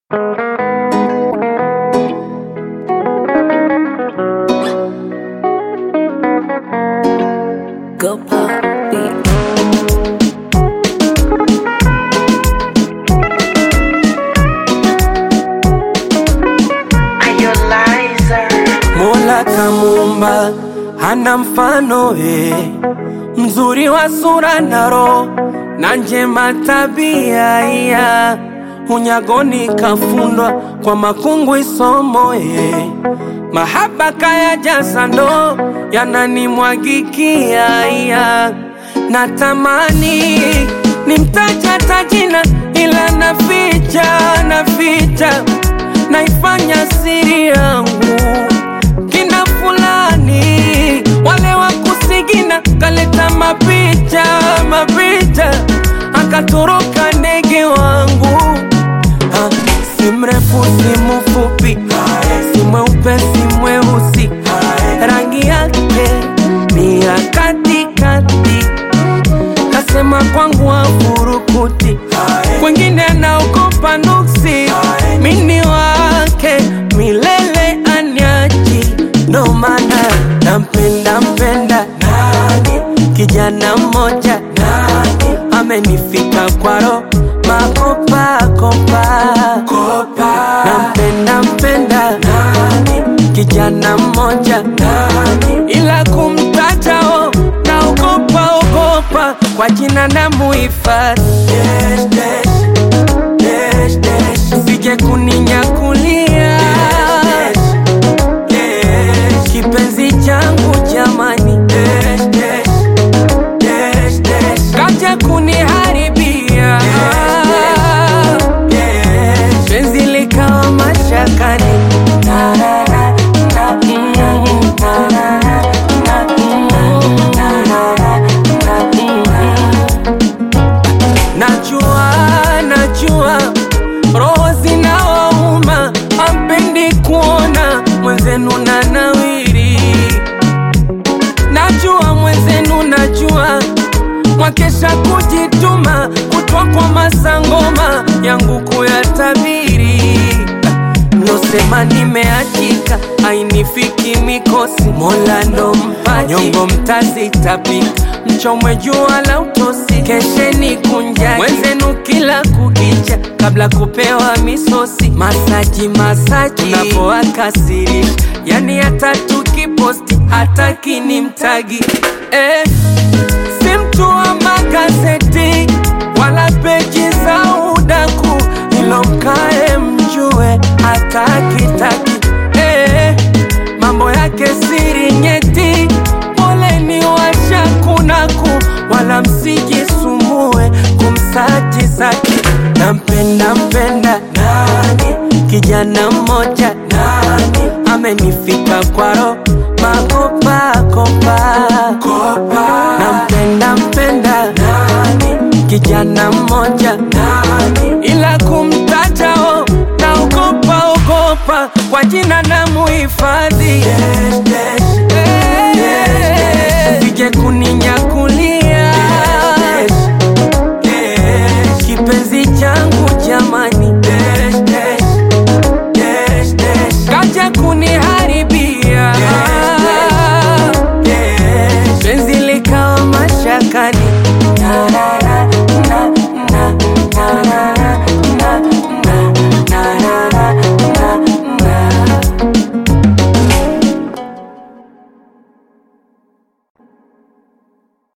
Go pop beat. Mola kamuumba hana mfano mzuri wa sura na roho na njema tabia ya unyagoni kafundwa kwa makungu isomo mahaba kaya jaza ndo yananimwagikia ya natamani nimtaja tajina ila naficha naifanya siri yangu kina fulani wale wakusigina kaleta mapicha akatoroka ndege wangu si mrefu si mfupi si mweupe si mweusi rangi yake ni ya katikati kasema kwangu wafurukuti kwengine anaogopa nuksi mini wake milele anyaji ndo maana nampenda kijana mmoja amenifika kwa roho makopa nampenda kijana mmoja ila kumtaja naogopa kwa jina na muhifadhi sije kuninyakulia kipenzi changu jamani kaja kuniharibia penzi likawa mashakani najua roho zinawauma hampendi kuona mwenzenu na nawiri najua mwakesha kujituma kutwa kwa masangoma yangu kuyatabiri mlosema nimeachika ainifiki mikosi Mola ndo mpaji nyongo mtazitapika mchomwe jua la utosi kesheni kunjani mwenzenu kila kukicha kabla kupewa misosi masaji unapoakasirisha yani hata tukiposti hata kini mtagi si mtu wa magazeti wala peji za udaku ilo mkae mjue hata kitaki mambo yake siri nyeti poleni washakunaku wala msijisumbue kumsaji saki nampenda kijana mmoja amenifika kwa roho makopa nampenda kijana mmoja ila kumtaja naogopa kwa jina na muhifadhi